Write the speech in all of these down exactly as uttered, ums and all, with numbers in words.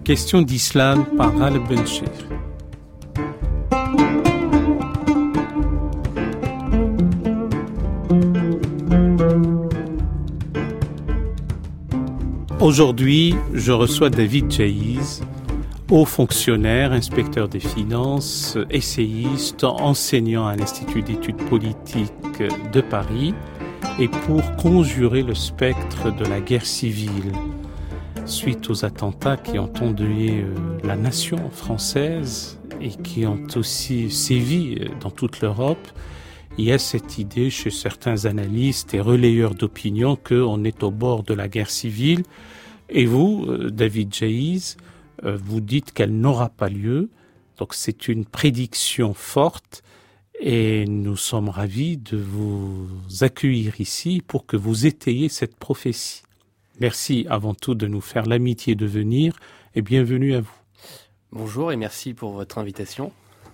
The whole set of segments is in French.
Question d'islam par Ghaleb Bencheikh. Aujourd'hui, je reçois David Djaïz, haut fonctionnaire, inspecteur des finances, essayiste, enseignant à l'Institut d'études politiques de Paris, et pour conjurer le spectre de la guerre civile. Suite aux attentats qui ont endeuillé la nation française et qui ont aussi sévi dans toute l'Europe, il y a cette idée chez certains analystes et relayeurs d'opinion qu'on est au bord de la guerre civile. Et vous, David Djaïz, vous dites qu'elle n'aura pas lieu. Donc c'est une prédiction forte et nous sommes ravis de vous accueillir ici pour que vous étayiez cette prophétie. Merci avant tout de nous faire l'amitié de venir et bienvenue à vous. Bonjour et merci pour votre invitation.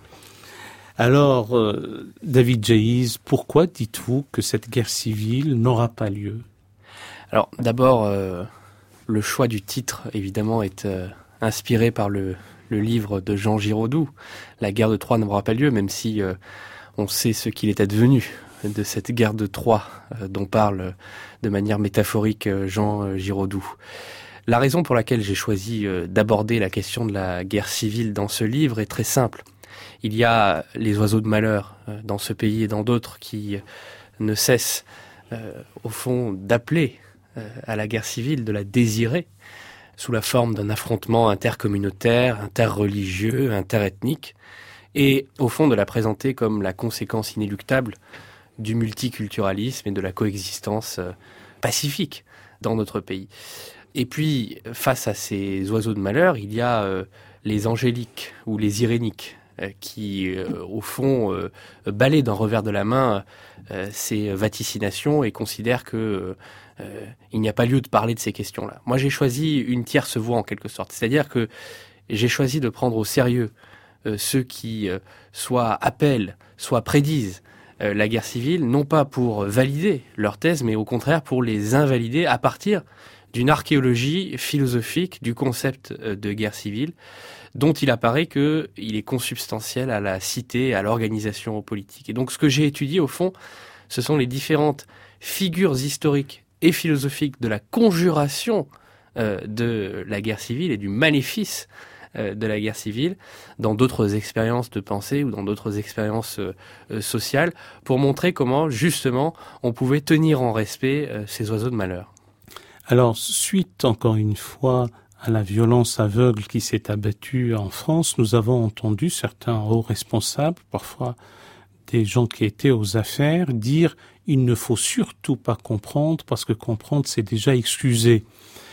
Alors, euh, David Djaïz, pourquoi dites-vous que cette guerre civile n'aura pas lieu ? Alors, d'abord, euh, le choix du titre, évidemment, est euh, inspiré par le, le livre de Jean Giraudoux. La guerre de Troie n'aura pas lieu, même si euh, on sait ce qu'il est advenu de cette guerre de Troie euh, dont parle de manière métaphorique euh, Jean euh, Giraudoux. La raison pour laquelle j'ai choisi euh, d'aborder la question de la guerre civile dans ce livre est très simple. Il y a les oiseaux de malheur euh, dans ce pays et dans d'autres qui euh, ne cessent euh, au fond d'appeler euh, à la guerre civile, de la désirer, sous la forme d'un affrontement intercommunautaire, interreligieux, interethnique, et au fond de la présenter comme la conséquence inéluctable du multiculturalisme et de la coexistence euh, pacifique dans notre pays. Et puis, face à ces oiseaux de malheur, il y a euh, les angéliques ou les iréniques euh, qui, euh, au fond, euh, balayent d'un revers de la main euh, ces vaticinations et considèrent que euh, il n'y a pas lieu de parler de ces questions-là. Moi, j'ai choisi une tierce voie, en quelque sorte. C'est-à-dire que j'ai choisi de prendre au sérieux euh, ceux qui euh, soit appellent, soit prédisent euh, la guerre civile, non pas pour valider leur thèse, mais au contraire pour les invalider à partir d'une archéologie philosophique du concept de guerre civile, dont il apparaît qu'il est consubstantiel à la cité, à l'organisation politique. Et donc ce que j'ai étudié, au fond, ce sont les différentes figures historiques et philosophiques de la conjuration euh, de la guerre civile et du maléfice euh, de la guerre civile dans d'autres expériences de pensée ou dans d'autres expériences euh, sociales, pour montrer comment, justement, on pouvait tenir en respect euh, ces oiseaux de malheur. Alors, suite encore une fois à la violence aveugle qui s'est abattue en France, nous avons entendu certains hauts responsables, parfois des gens qui étaient aux affaires, dire « il ne faut surtout pas comprendre parce que comprendre c'est déjà excuser ».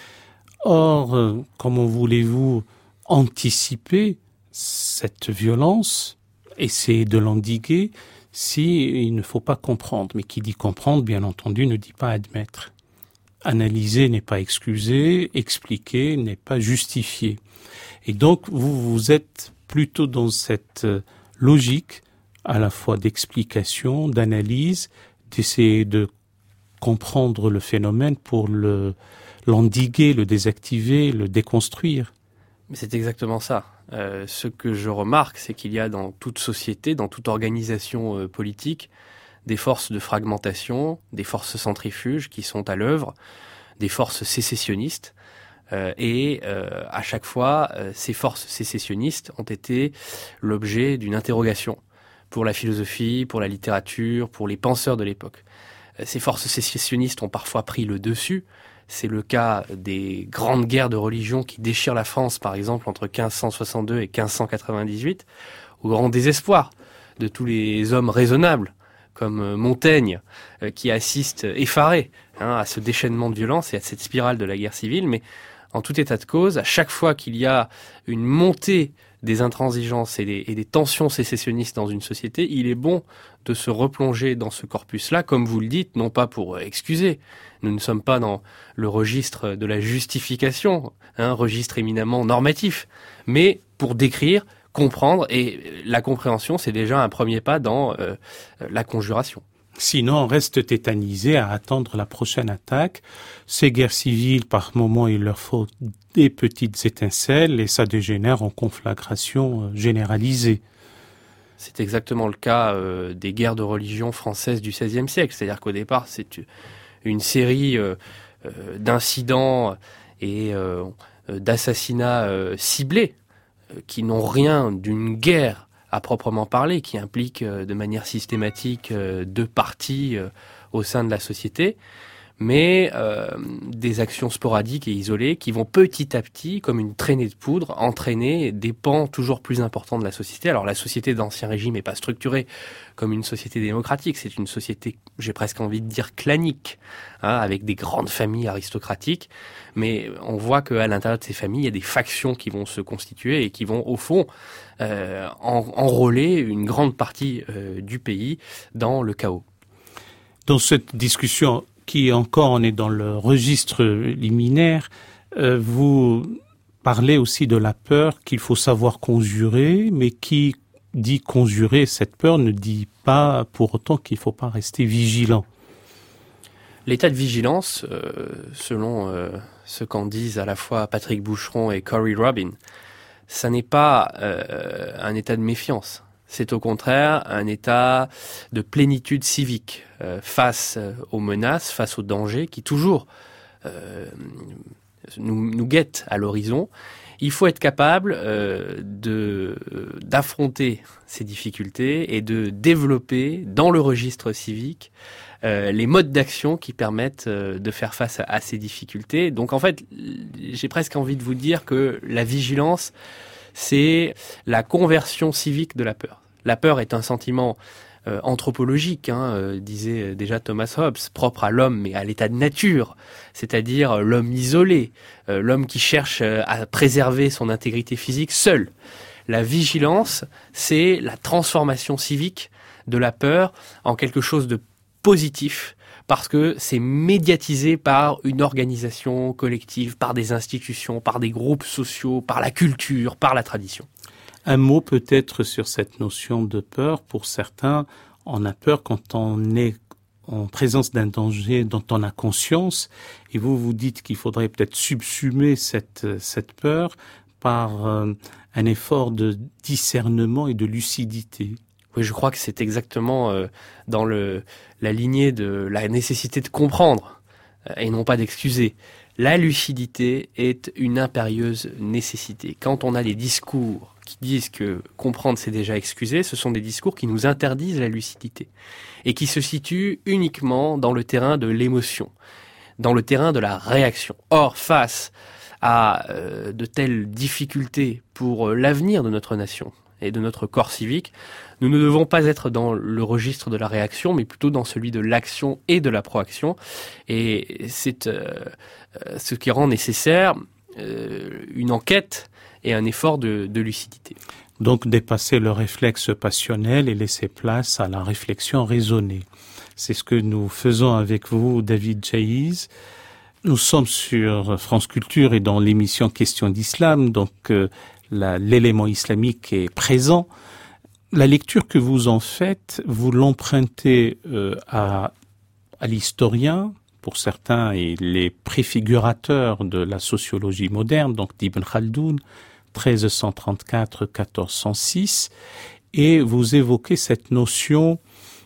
Or, euh, comment voulez-vous anticiper cette violence, essayer de l'endiguer si il ne faut pas comprendre? Mais qui dit comprendre, bien entendu, ne dit pas admettre. Analyser n'est pas excuser, expliquer n'est pas justifier. Et donc, vous, vous êtes plutôt dans cette logique à la fois d'explication, d'analyse, d'essayer de comprendre le phénomène pour le, l'endiguer, le désactiver, le déconstruire. Mais c'est exactement ça. Euh, ce que je remarque, c'est qu'il y a dans toute société, dans toute organisation euh, politique, des forces de fragmentation, des forces centrifuges qui sont à l'œuvre, des forces sécessionnistes. Euh, et euh, à chaque fois, euh, ces forces sécessionnistes ont été l'objet d'une interrogation pour la philosophie, pour la littérature, pour les penseurs de l'époque. Euh, ces forces sécessionnistes ont parfois pris le dessus. C'est le cas des grandes guerres de religion qui déchirent la France, par exemple, entre quinze cent soixante-deux et quinze cent quatre-vingt-dix-huit, au grand désespoir de tous les hommes raisonnables, comme Montaigne, euh, qui assiste effaré hein, à ce déchaînement de violence et à cette spirale de la guerre civile. Mais en tout état de cause, à chaque fois qu'il y a une montée des intransigeances et des, et des tensions sécessionnistes dans une société, il est bon de se replonger dans ce corpus-là, comme vous le dites, non pas pour excuser. Nous ne sommes pas dans le registre de la justification, un hein, registre éminemment normatif, mais pour décrire, comprendre, et la compréhension, c'est déjà un premier pas dans euh, la conjuration. Sinon, on reste tétanisé à attendre la prochaine attaque. Ces guerres civiles, par moments, il leur faut des petites étincelles et ça dégénère en conflagration généralisée. C'est exactement le cas euh, des guerres de religion françaises du seizième siècle. C'est-à-dire qu'au départ, c'est une série euh, euh, d'incidents et euh, d'assassinats euh, ciblés euh, qui n'ont rien d'une guerre à proprement parler, qui implique euh, de manière systématique euh, deux parties euh, au sein de la société, mais euh, des actions sporadiques et isolées qui vont petit à petit, comme une traînée de poudre, entraîner des pans toujours plus importants de la société. Alors la société d'Ancien Régime n'est pas structurée comme une société démocratique, c'est une société, j'ai presque envie de dire, clanique, hein, avec des grandes familles aristocratiques, mais on voit qu'à l'intérieur de ces familles, il y a des factions qui vont se constituer et qui vont, au fond, euh, en, enrôler une grande partie euh, du pays dans le chaos. Dans cette discussion qui encore on est dans le registre liminaire, euh, vous parlez aussi de la peur qu'il faut savoir conjurer, mais qui dit conjurer cette peur ne dit pas pour autant qu'il ne faut pas rester vigilant. L'état de vigilance, euh, selon euh, ce qu'en disent à la fois Patrick Boucheron et Corey Robin, ça n'est pas euh, un état de méfiance. C'est au contraire un état de plénitude civique euh, face euh, aux menaces, face aux dangers qui toujours euh, nous, nous guettent à l'horizon. Il faut être capable euh, de, d'affronter ces difficultés et de développer dans le registre civique euh, les modes d'action qui permettent euh, de faire face à, à ces difficultés. Donc en fait, j'ai presque envie de vous dire que la vigilance, c'est la conversion civique de la peur. La peur est un sentiment euh, anthropologique, hein, euh, disait déjà Thomas Hobbes, propre à l'homme, mais à l'état de nature, c'est-à-dire euh, l'homme isolé, euh, l'homme qui cherche euh, à préserver son intégrité physique seul. La vigilance, c'est la transformation civique de la peur en quelque chose de positif, parce que c'est médiatisé par une organisation collective, par des institutions, par des groupes sociaux, par la culture, par la tradition. Un mot peut-être sur cette notion de peur. Pour certains, on a peur quand on est en présence d'un danger dont on a conscience. Et vous, vous dites qu'il faudrait peut-être subsumer cette, cette peur par euh, un effort de discernement et de lucidité. Oui, je crois que c'est exactement euh, dans le, la lignée de la nécessité de comprendre euh, et non pas d'excuser. La lucidité est une impérieuse nécessité. Quand on a des discours qui disent que comprendre c'est déjà excuser, ce sont des discours qui nous interdisent la lucidité et qui se situent uniquement dans le terrain de l'émotion, dans le terrain de la réaction. Or, face à euh, de telles difficultés pour euh, l'avenir de notre nation et de notre corps civique, nous ne devons pas être dans le registre de la réaction, mais plutôt dans celui de l'action et de la proaction. Et c'est euh, ce qui rend nécessaire euh, une enquête et un effort de, de lucidité. Donc dépasser le réflexe passionnel et laisser place à la réflexion raisonnée. C'est ce que nous faisons avec vous, David Jaïs. Nous sommes sur France Culture et dans l'émission Question d'Islam, donc euh, la, l'élément islamique est présent. La lecture que vous en faites, vous l'empruntez euh, à, à l'historien. Pour certains, il est préfigurateur de la sociologie moderne, donc d'Ibn Khaldoun, treize cent trente-quatre à quatorze cent six, et vous évoquez cette notion,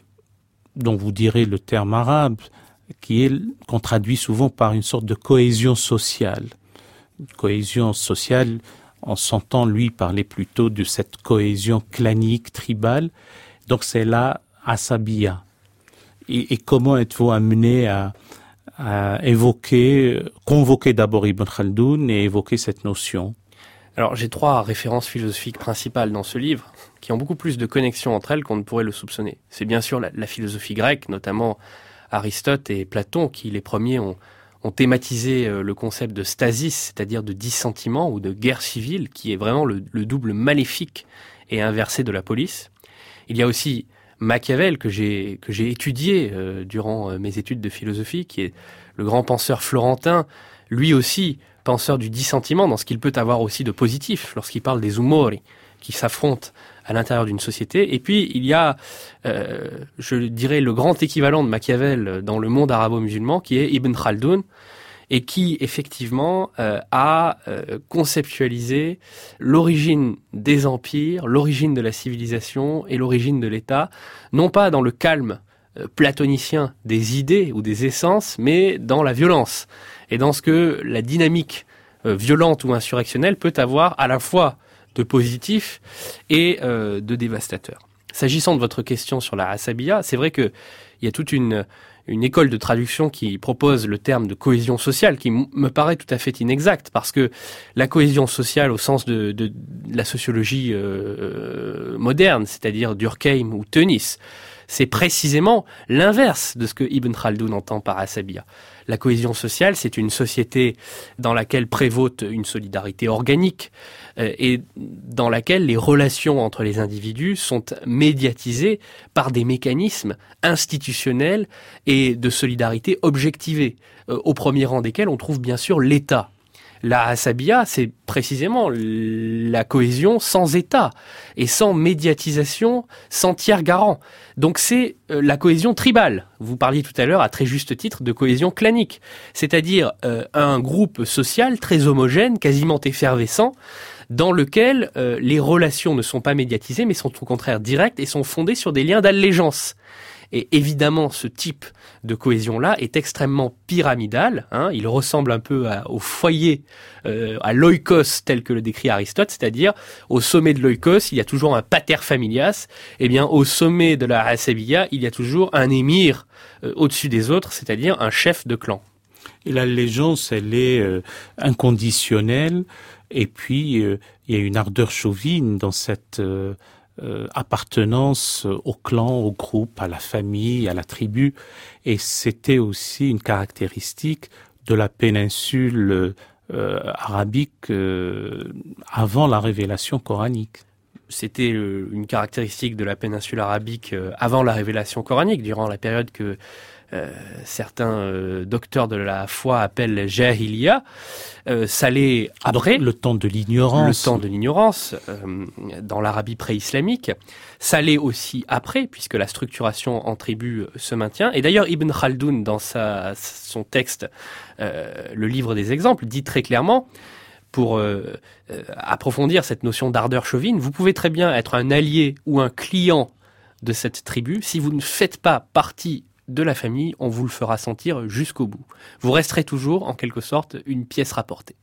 dont vous direz le terme arabe, qui est, qu'on traduit souvent par une sorte de cohésion sociale. Une cohésion sociale, on s'entend, lui, parler plutôt de cette cohésion clanique, tribale, donc c'est là asabiya. Et, et comment êtes-vous amené à à évoquer, convoquer d'abord Ibn Khaldoun et évoquer cette notion? Alors, j'ai trois références philosophiques principales dans ce livre, qui ont beaucoup plus de connexions entre elles qu'on ne pourrait le soupçonner. C'est bien sûr la, la philosophie grecque, notamment Aristote et Platon, qui les premiers ont, ont thématisé le concept de stasis, c'est-à-dire de dissentiment ou de guerre civile, qui est vraiment le, le double maléfique et inversé de la police. Il y a aussi Machiavel, que j'ai que j'ai étudié euh, durant euh, mes études de philosophie, qui est le grand penseur florentin, lui aussi penseur du dissentiment, dans ce qu'il peut avoir aussi de positif, lorsqu'il parle des umori, qui s'affrontent à l'intérieur d'une société. Et puis, il y a, euh, je dirais, le grand équivalent de Machiavel dans le monde arabo-musulman, qui est Ibn Khaldoun, et qui, effectivement, euh, a euh, conceptualisé l'origine des empires, l'origine de la civilisation et l'origine de l'État, non pas dans le calme euh, platonicien des idées ou des essences, mais dans la violence, et dans ce que la dynamique euh, violente ou insurrectionnelle peut avoir à la fois de positif et euh, de dévastateur. S'agissant de votre question sur la Asabiyya, c'est vrai qu'il y a toute une... une école de traduction qui propose le terme de cohésion sociale, qui m- me paraît tout à fait inexact, parce que la cohésion sociale au sens de, de, de la sociologie euh, moderne, c'est-à-dire Durkheim ou Tönnies, c'est précisément l'inverse de ce que Ibn Khaldoun entend par Asabiyya. La cohésion sociale, c'est une société dans laquelle prévaut une solidarité organique euh, et dans laquelle les relations entre les individus sont médiatisées par des mécanismes institutionnels et de solidarité objectivée, euh, au premier rang desquels on trouve bien sûr l'État. La Asabiyya, c'est précisément la cohésion sans État et sans médiatisation, sans tiers garant. Donc c'est la cohésion tribale. Vous parliez tout à l'heure, à très juste titre, de cohésion clanique, c'est-à-dire euh, un groupe social très homogène, quasiment effervescent, dans lequel euh, les relations ne sont pas médiatisées, mais sont au contraire directes et sont fondées sur des liens d'allégeance. Et évidemment, ce type de cohésion-là est extrêmement pyramidal. Hein. Il ressemble un peu à, au foyer, euh, à l'oikos tel que le décrit Aristote, c'est-à-dire au sommet de l'oikos, il y a toujours un pater familias. Eh bien, au sommet de la Asabiyya, il y a toujours un émir euh, au-dessus des autres, c'est-à-dire un chef de clan. Et l'allégeance, elle est euh, inconditionnelle. Et puis, euh, il y a une ardeur chauvine dans cette... Euh, Euh, appartenance au clan, au groupe, à la famille, à la tribu. Et c'était aussi une caractéristique de la péninsule euh, arabique euh, avant la révélation coranique. C'était euh, une caractéristique de la péninsule arabique euh, avant la révélation coranique, durant la période que Euh, certains euh, docteurs de la foi appellent Jahiliya. Euh, ça l'est après. Donc, le temps de l'ignorance. Le temps de l'ignorance, euh, dans l'Arabie pré-islamique. Ça l'est aussi après, puisque la structuration en tribu se maintient. Et d'ailleurs, Ibn Khaldoun, dans sa, son texte, euh, le livre des exemples, dit très clairement, pour euh, euh, approfondir cette notion d'ardeur chauvine, vous pouvez très bien être un allié ou un client de cette tribu. Si vous ne faites pas partie de la famille, on vous le fera sentir jusqu'au bout. Vous resterez toujours, en quelque sorte, une pièce rapportée.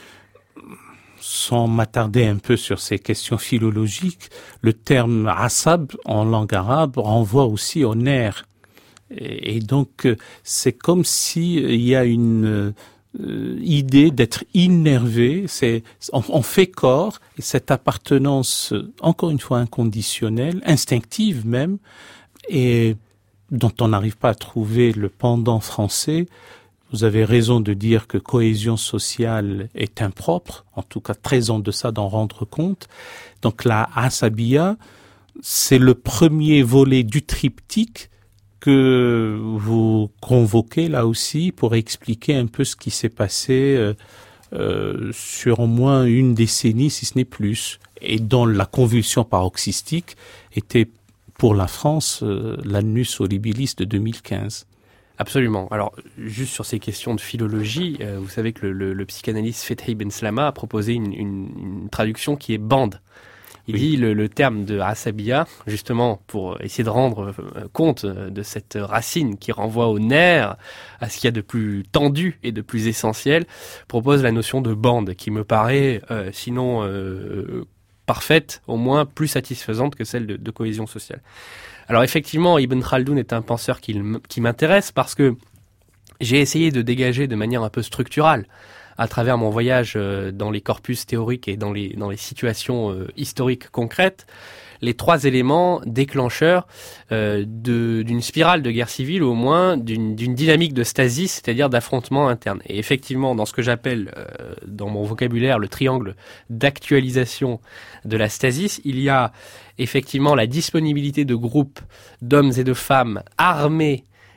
Sans m'attarder un peu sur ces questions philologiques, le terme asab en langue arabe renvoie aussi au nerf. Et, et donc, c'est comme s'il y a une euh, idée d'être innervé, c'est, on, on fait corps, et cette appartenance, encore une fois inconditionnelle, instinctive même, et dont on n'arrive pas à trouver le pendant français. Vous avez raison de dire que cohésion sociale est impropre, en tout cas très en deçà d'en rendre compte. Donc la Asabiyya, c'est le premier volet du triptyque que vous convoquez là aussi pour expliquer un peu ce qui s'est passé euh, euh, sur au moins une décennie, si ce n'est plus, et dont la convulsion paroxystique était pour la France, euh, l'annus horribilis de deux mille quinze. Absolument. Alors, juste sur ces questions de philologie, euh, vous savez que le, le, le psychanalyste Fethi Ben Slama a proposé une, une, une traduction qui est bande. Il oui. dit le, le terme de Asabiyya, justement, pour essayer de rendre euh, compte de cette racine qui renvoie au nerf, à ce qu'il y a de plus tendu et de plus essentiel, propose la notion de bande, qui me paraît, euh, sinon euh, parfaite, au moins plus satisfaisante que celle de, de cohésion sociale. Alors effectivement, Ibn Khaldoun est un penseur qui, qui m'intéresse parce que j'ai essayé de dégager de manière un peu structurale, à travers mon voyage dans les corpus théoriques et dans les, dans les situations euh, historiques concrètes, les trois éléments déclencheurs euh, de, d'une spirale de guerre civile, ou au moins d'une, d'une dynamique de stasis, c'est-à-dire d'affrontement interne. Et effectivement, dans ce que j'appelle, euh, dans mon vocabulaire, le triangle d'actualisation de la stasis, il y a effectivement la disponibilité de groupes d'hommes et de femmes armés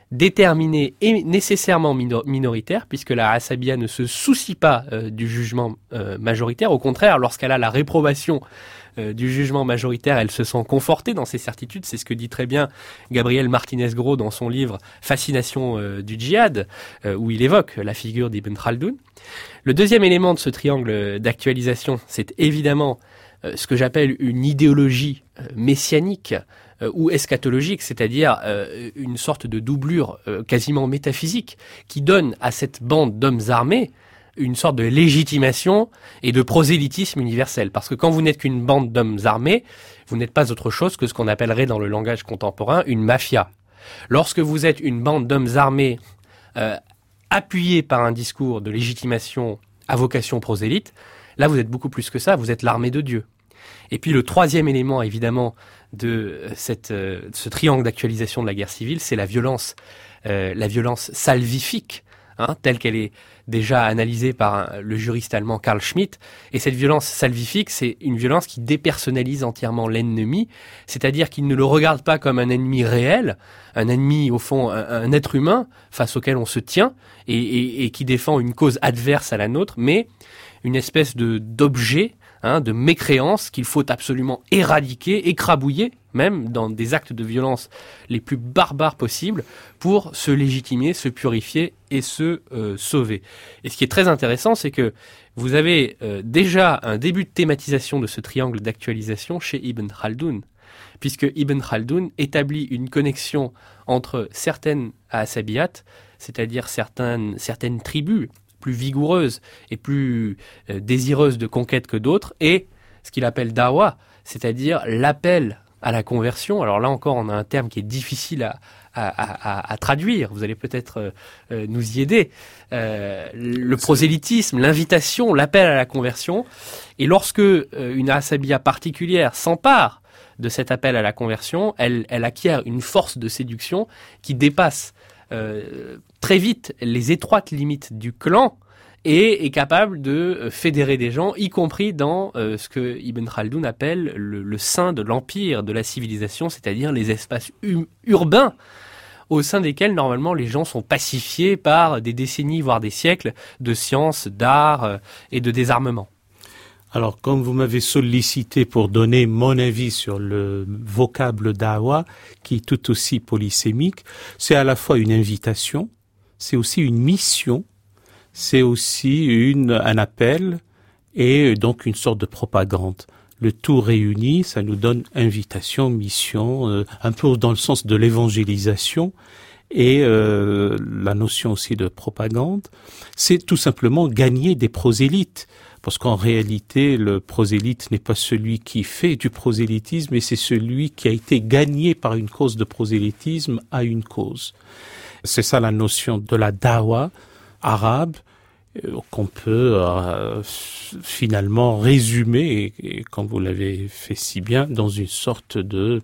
déterminée et nécessairement minor- minoritaire, puisque la Asabiyya ne se soucie pas euh, du jugement euh, majoritaire. Au contraire, lorsqu'elle a la réprobation euh, du jugement majoritaire, elle se sent confortée dans ses certitudes. C'est ce que dit très bien Gabriel Martinez-Gros dans son livre Fascination euh, du djihad, euh, où il évoque la figure d'Ibn Khaldoun. Le deuxième élément de ce triangle d'actualisation, c'est évidemment euh, ce que j'appelle une idéologie euh, messianique, ou eschatologique, c'est-à-dire euh, une sorte de doublure euh, quasiment métaphysique qui donne à cette bande d'hommes armés une sorte de légitimation et de prosélytisme universel. Parce que quand vous n'êtes qu'une bande d'hommes armés, vous n'êtes pas autre chose que ce qu'on appellerait dans le langage contemporain une mafia. Lorsque vous êtes une bande d'hommes armés euh, appuyés par un discours de légitimation à vocation prosélyte, là vous êtes beaucoup plus que ça, vous êtes l'armée de Dieu. Et puis le troisième élément, évidemment, de cette, euh, ce triangle d'actualisation de la guerre civile, c'est la violence, euh, la violence salvifique, hein, telle qu'elle est déjà analysée par un, le juriste allemand Carl Schmitt. Et cette violence salvifique, c'est une violence qui dépersonnalise entièrement l'ennemi, c'est-à-dire qu'il ne le regarde pas comme un ennemi réel, un ennemi, au fond, un, un être humain face auquel on se tient et, et, et qui défend une cause adverse à la nôtre, mais une espèce de d'objet, Hein, de mécréance qu'il faut absolument éradiquer, écrabouiller, même dans des actes de violence les plus barbares possibles, pour se légitimer, se purifier et se euh, sauver. Et ce qui est très intéressant, c'est que vous avez euh, déjà un début de thématisation de ce triangle d'actualisation chez Ibn Khaldoun, puisque Ibn Khaldoun établit une connexion entre certaines Asabiyat, c'est-à-dire certaines, certaines tribus, plus vigoureuses et plus euh, désireuses de conquête que d'autres, et ce qu'il appelle dawa, c'est-à-dire l'appel à la conversion. Alors là encore, on a un terme qui est difficile à, à, à, à traduire, vous allez peut-être euh, nous y aider. Euh, le prosélytisme, l'invitation, l'appel à la conversion, et lorsque euh, une Asabiyya particulière s'empare de cet appel à la conversion, elle, elle acquiert une force de séduction qui dépasse Euh, très vite les étroites limites du clan et est capable de fédérer des gens, y compris dans euh, ce que Ibn Khaldoun appelle le, le sein de l'empire, de la civilisation, c'est-à-dire les espaces hum, urbains au sein desquels normalement les gens sont pacifiés par des décennies, voire des siècles de science, d'art euh, et de désarmement. Alors, comme vous m'avez sollicité pour donner mon avis sur le vocable dawa, qui est tout aussi polysémique, c'est à la fois une invitation, c'est aussi une mission, c'est aussi une, un appel et donc une sorte de propagande. Le tout réuni, ça nous donne invitation, mission, euh, un peu dans le sens de l'évangélisation et euh, la notion aussi de propagande. C'est tout simplement gagner des prosélytes. Parce qu'en réalité, le prosélyte n'est pas celui qui fait du prosélytisme, mais c'est celui qui a été gagné par une cause de prosélytisme à une cause. C'est ça la notion de la dawa arabe, euh, qu'on peut euh, finalement résumer, et, et comme vous l'avez fait si bien, dans une sorte de,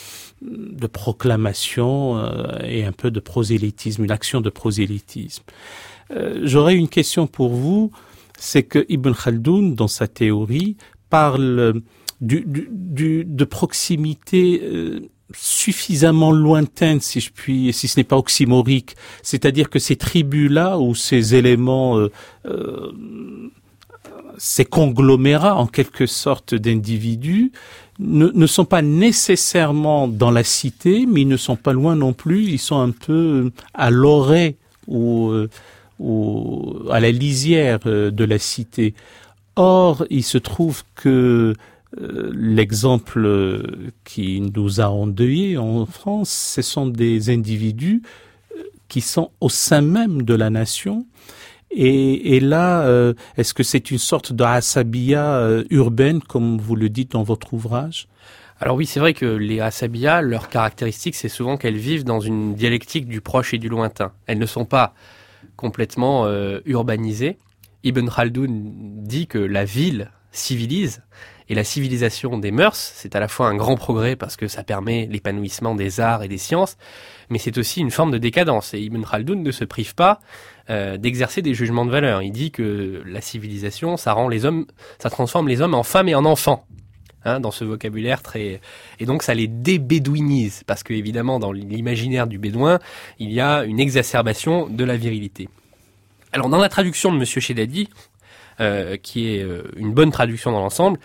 de proclamation euh, et un peu de prosélytisme, une action de prosélytisme. Euh, j'aurais une question pour vous. C'est que Ibn Khaldoun, dans sa théorie, parle du, du, du, de proximité euh, suffisamment lointaine, si je puis, si ce n'est pas oxymorique. C'est-à-dire que ces tribus-là, ou ces éléments, euh, euh, ces conglomérats, en quelque sorte, d'individus, ne, ne sont pas nécessairement dans la cité, mais ils ne sont pas loin non plus. Ils sont un peu à l'orée ou... Euh, ou à la lisière de la cité. Or, il se trouve que euh, l'exemple qui nous a endeuillés en France, ce sont des individus qui sont au sein même de la nation. Et, et là, euh, est-ce que c'est une sorte de asabiyya euh, urbaine, comme vous le dites dans votre ouvrage ? Alors oui, c'est vrai que les Asabiyya, leur caractéristique, c'est souvent qu'elles vivent dans une dialectique du proche et du lointain. Elles ne sont pas complètement euh, urbanisé. Ibn Khaldoun dit que la ville civilise et la civilisation des mœurs, c'est à la fois un grand progrès parce que ça permet l'épanouissement des arts et des sciences, mais c'est aussi une forme de décadence. Et Ibn Khaldoun ne se prive pas euh, d'exercer des jugements de valeur. Il dit que la civilisation, ça rend les hommes, ça transforme les hommes en femmes et en enfants. hein, dans ce vocabulaire très, et donc ça les débédouinise, parce que évidemment dans l'imaginaire du bédouin, il y a une exacerbation de la virilité. Alors dans la traduction de Monsieur Chedadi, euh, qui est euh, une bonne traduction dans l'ensemble,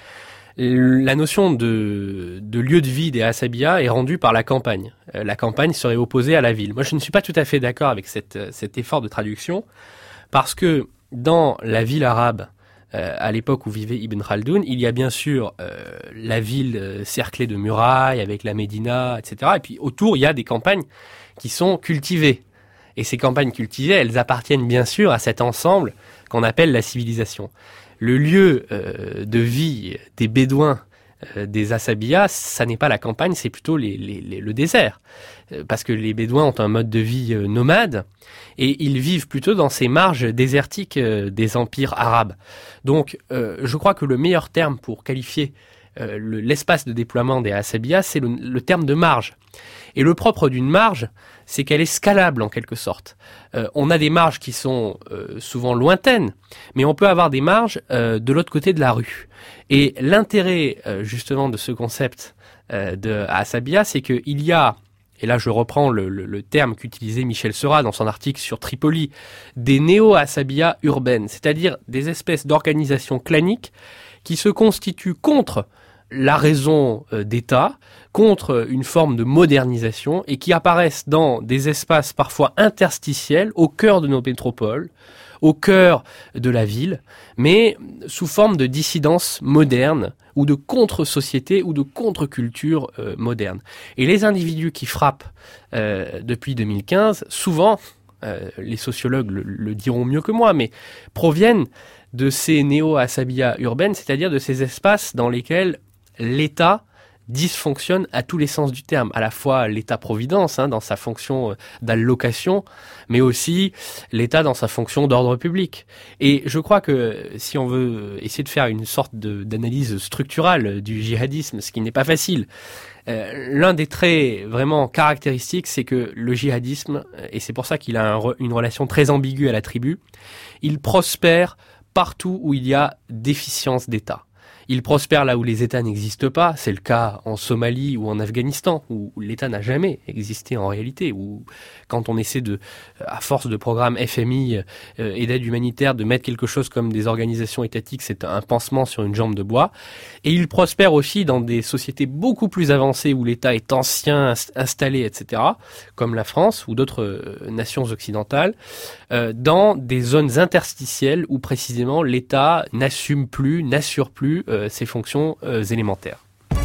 la notion de, de lieu de vie des Asabiyas est rendue par la campagne. Euh, la campagne serait opposée à la ville. Moi, je ne suis pas tout à fait d'accord avec cette, cet effort de traduction, parce que dans la ville arabe, euh, à l'époque où vivait Ibn Khaldoun, il y a bien sûr euh, la ville euh, cerclée de murailles, avec la Médina, et cetera. Et puis autour, il y a des campagnes qui sont cultivées. Et ces campagnes cultivées, elles appartiennent bien sûr à cet ensemble qu'on appelle la civilisation. Le lieu euh, de vie des Bédouins, euh, des Asabiyas, ça n'est pas la campagne, c'est plutôt les, les, les, le désert. Euh, parce que les Bédouins ont un mode de vie euh, nomade, et ils vivent plutôt dans ces marges désertiques euh, des empires arabes. Donc, euh, je crois que le meilleur terme pour qualifier euh, le, l'espace de déploiement des Asabiyas, c'est le, le terme de marge. Et le propre d'une marge, c'est qu'elle est scalable en quelque sorte. Euh, on a des marges qui sont euh, souvent lointaines, mais on peut avoir des marges euh, de l'autre côté de la rue. Et l'intérêt euh, justement de ce concept euh, de Asabiya, c'est qu'il y a, et là je reprends le, le, le terme qu'utilisait Michel Seurat dans son article sur Tripoli, des néo-Asabiyas urbaines, c'est-à-dire des espèces d'organisations claniques qui se constituent contre la raison d'État, contre une forme de modernisation, et qui apparaissent dans des espaces parfois interstitiels, au cœur de nos métropoles, au cœur de la ville, mais sous forme de dissidence moderne, ou de contre-société, ou de contre-culture euh, moderne. Et les individus qui frappent euh, depuis deux mille quinze, souvent, euh, les sociologues le, le diront mieux que moi, mais proviennent de ces néo-Asabiyas urbaines, c'est-à-dire de ces espaces dans lesquels l'État dysfonctionne à tous les sens du terme, à la fois l'État-providence, hein, dans sa fonction d'allocation, mais aussi l'État dans sa fonction d'ordre public. Et je crois que si on veut essayer de faire une sorte de, d'analyse structurale du djihadisme, ce qui n'est pas facile, euh, l'un des traits vraiment caractéristiques, c'est que le djihadisme, et c'est pour ça qu'il a un, une relation très ambiguë à la tribu, il prospère partout où il y a déficience d'État. Il prospère là où les États n'existent pas, c'est le cas en Somalie ou en Afghanistan, où l'État n'a jamais existé en réalité, où quand on essaie de, à force de programmes F M I euh, et d'aide humanitaire, de mettre quelque chose comme des organisations étatiques, c'est un pansement sur une jambe de bois. Et il prospère aussi dans des sociétés beaucoup plus avancées où l'État est ancien, installé, et cetera, comme la France ou d'autres euh, nations occidentales, euh, dans des zones interstitielles où précisément l'État n'assume plus, n'assure plus euh, ses fonctions euh, élémentaires.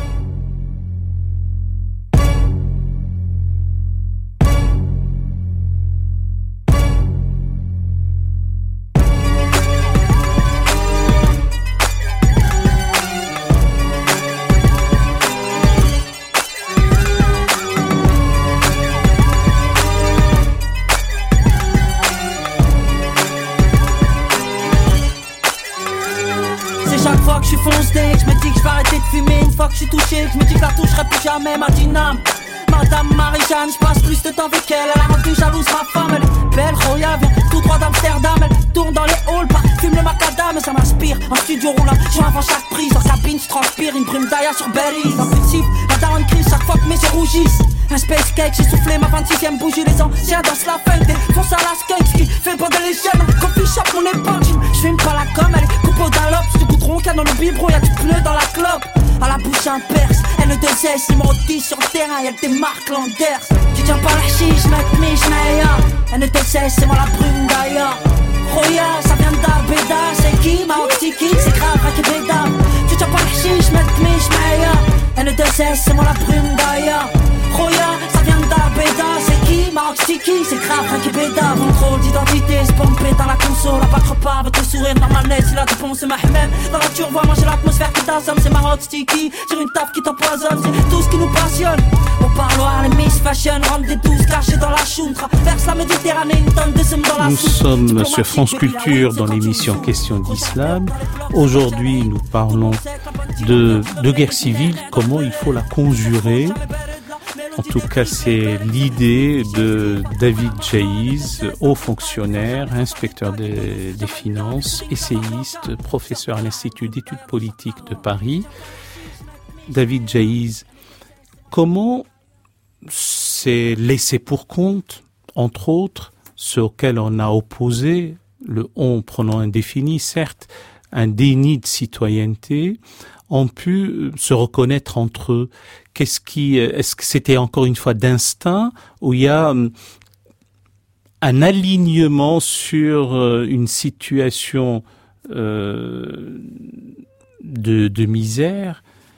Je suis touché, je me dis que la toucherai plus jamais ma dyname. Madame Marie-Jeanne, je passe plus de temps avec elle. Elle a rendu jalouse ma femme, elle est belle, Roya vient tout droit d'Amsterdam. Elle tourne dans les halls, parfume le macadam. Ça m'inspire, en studio roulant, je avant chaque prise. En cabine, je transpire, une brume d'ailleurs sur Belize. Dans plus type, la daronne crise chaque fois que mes yeux rougissent. Un space cake, j'ai soufflé ma vingt-sixième bougie. Les anciens dansent la fête, et fonce à la skate. Ce qui fait bander les jeunes, coffee shop, mon époque. Je fume pas la com, elle est coupe au dallop. Je te goudron, car dans le biberon, y'a du pneu dans la clope. À la bouche un perse, N deux S, numéro dix sur le terrain, y'a des marques Landers. Tu tiens pas la chiche, mec, mais j'naïa. N deux S, c'est moi la brume d'ailleurs. Roya, ça vient d'Abeda, c'est qui? Ma optique, c'est grave, Rakebeda. Tu tiens pas la chiche, mec, mais j'naïa. N deux S, c'est moi la brume d'ailleurs. Roya, ça vient d'Abeda, c'est qui? Maroc Sticky, c'est grave, Rakebeda. Contrôle d'identité, c'est pompé dans la console. La battre pas avec le sourire dans ma net, c'est la réponse, c'est ma même. Dans la turbo, moi j'ai l'atmosphère qui t'assomme, c'est Maroc Sticky. Sur une taf qui t'empoisonne, c'est tout ce qui nous passionne. Au parloir, les Miss Fashion rendent des douces cachées dans la choune. Traverse la Méditerranée, une tonne de semes dans la soupe. Nous sommes sur France Culture dans l'émission Question d'Islam. Aujourd'hui, nous parlons de, de guerre civile, comment il faut la conjurer. En tout cas, c'est l'idée de David Jaïz, haut fonctionnaire, inspecteur des, des finances, essayiste, professeur à l'Institut d'études politiques de Paris. David Jaiz, comment c'est laissé pour compte, entre autres, ceux auxquels on a opposé, le « on » pronom indéfini, certes, un déni de citoyenneté, ont pu se reconnaître entre eux. Qu'est-ce qui, est-ce que c'était encore une fois d'instinct, ou il y a un alignement sur une situation euh, de, de misère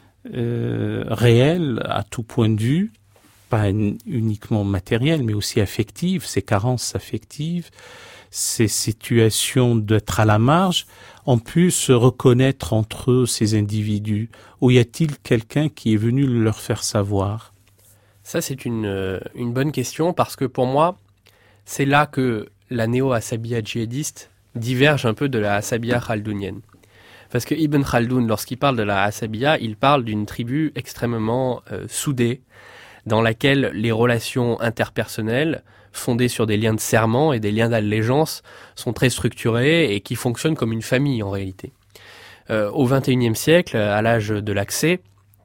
euh, réelle à tout point de vue, pas uniquement matérielle, mais aussi affective, ces carences affectives, ces situations d'être à la marge, ont pu se reconnaître entre eux, ces individus? Ou y a-t-il quelqu'un qui est venu leur faire savoir? Ça, c'est une, une bonne question, parce que pour moi, c'est là que la néo-Assabiya djihadiste diverge un peu de la Assabiya khaldounienne. Parce que Ibn Khaldoun, lorsqu'il parle de la Assabiya, il parle d'une tribu extrêmement euh, soudée, dans laquelle les relations interpersonnelles, fondées sur des liens de serment et des liens d'allégeance, sont très structurées et qui fonctionnent comme une famille en réalité. Euh, au vingt et unième siècle, à l'âge de l'accès,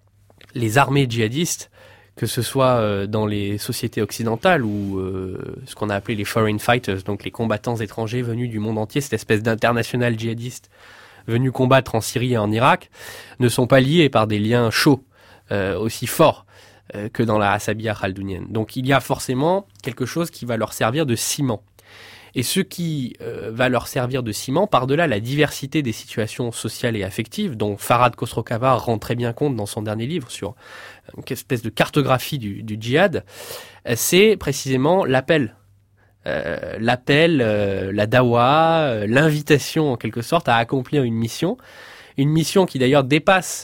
les armées djihadistes, que ce soit euh, dans les sociétés occidentales ou euh, ce qu'on a appelé les foreign fighters, donc les combattants étrangers venus du monde entier, cette espèce d'international djihadiste venus combattre en Syrie et en Irak, ne sont pas liés par des liens chauds euh, aussi forts euh, que dans la Assabiya khaldounienne. Donc il y a forcément quelque chose qui va leur servir de ciment. Et ce qui euh, va leur servir de ciment, par-delà la diversité des situations sociales et affectives, dont Farhad Khosrow-Khavar rend très bien compte dans son dernier livre sur une espèce de cartographie du, du djihad, c'est précisément l'appel. Euh, l'appel, euh, la dawa, euh, l'invitation en quelque sorte à accomplir une mission. Une mission qui d'ailleurs dépasse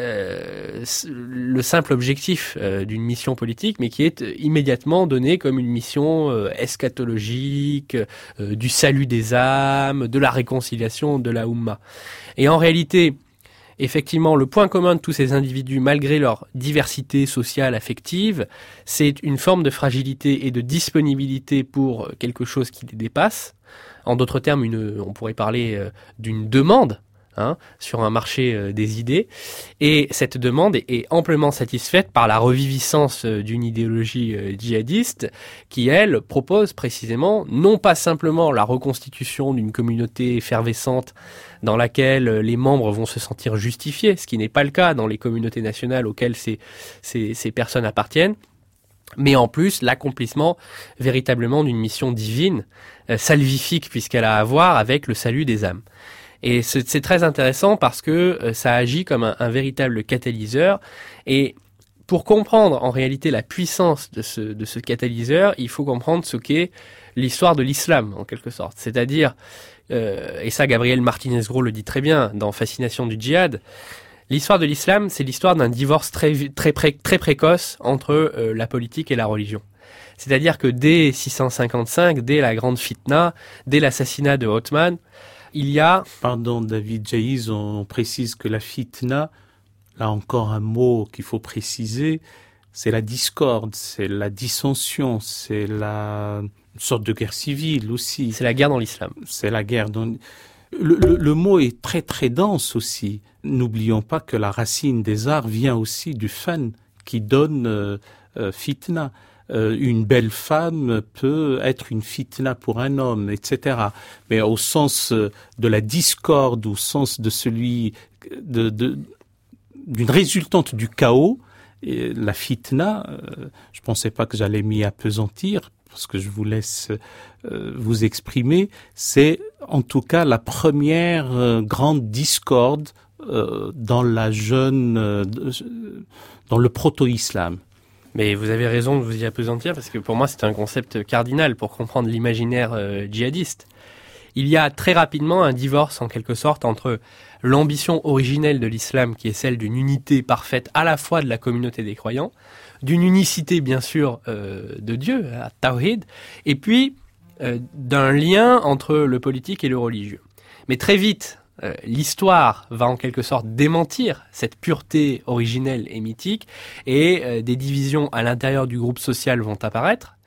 Euh, le simple objectif euh, d'une mission politique, mais qui est euh, immédiatement donné comme une mission euh, eschatologique, euh, du salut des âmes, de la réconciliation de la Oumma. Et en réalité, effectivement, le point commun de tous ces individus, malgré leur diversité sociale, affective, c'est une forme de fragilité et de disponibilité pour quelque chose qui les dépasse. En d'autres termes, une, on pourrait parler euh, d'une demande, Hein, sur un marché euh, des idées, et cette demande est, est amplement satisfaite par la reviviscence euh, d'une idéologie euh, djihadiste qui, elle, propose précisément non pas simplement la reconstitution d'une communauté effervescente dans laquelle euh, les membres vont se sentir justifiés, ce qui n'est pas le cas dans les communautés nationales auxquelles ces, ces, ces personnes appartiennent, mais en plus l'accomplissement véritablement d'une mission divine, euh, salvifique, puisqu'elle a à voir avec le salut des âmes. Et c'est, c'est très intéressant parce que euh, ça agit comme un, un véritable catalyseur. Et pour comprendre en réalité la puissance de ce, de ce catalyseur, il faut comprendre ce qu'est l'histoire de l'islam, en quelque sorte. C'est-à-dire, euh, et ça Gabriel Martinez-Gros le dit très bien dans Fascination du djihad, l'histoire de l'islam, c'est l'histoire d'un divorce très, très, pré, très précoce entre euh, la politique et la religion. C'est-à-dire que dès six cent cinquante-cinq, dès la grande fitna, dès l'assassinat de Othman, il y a... Pardon David Jaiz, on précise que la fitna, là encore un mot qu'il faut préciser, c'est la discorde, c'est la dissension, c'est la une sorte de guerre civile aussi. C'est la guerre dans l'islam. C'est la guerre dans... Le, le, le mot est très très dense aussi. N'oublions pas que la racine des arts vient aussi du fan qui donne euh, euh, fitna. Euh, une belle femme peut être une fitna pour un homme, et cetera. Mais au sens de la discorde, au sens de celui de, de d'une résultante du chaos, et la fitna, euh, je pensais pas que j'allais m'y appesantir, parce que je vous laisse euh, vous exprimer. C'est en tout cas la première euh, grande discorde euh, dans la jeune, euh, dans le proto-islam. Mais vous avez raison de vous y appesantir, parce que pour moi c'est un concept cardinal pour comprendre l'imaginaire euh, djihadiste. Il y a très rapidement un divorce en quelque sorte entre l'ambition originelle de l'islam, qui est celle d'une unité parfaite à la fois de la communauté des croyants, d'une unicité bien sûr euh, de Dieu, à Tawhid, et puis euh, d'un lien entre le politique et le religieux. Mais très vite, Euh, l'histoire va en quelque sorte démentir cette pureté originelle et mythique, et euh, des divisions à l'intérieur du groupe social vont apparaître,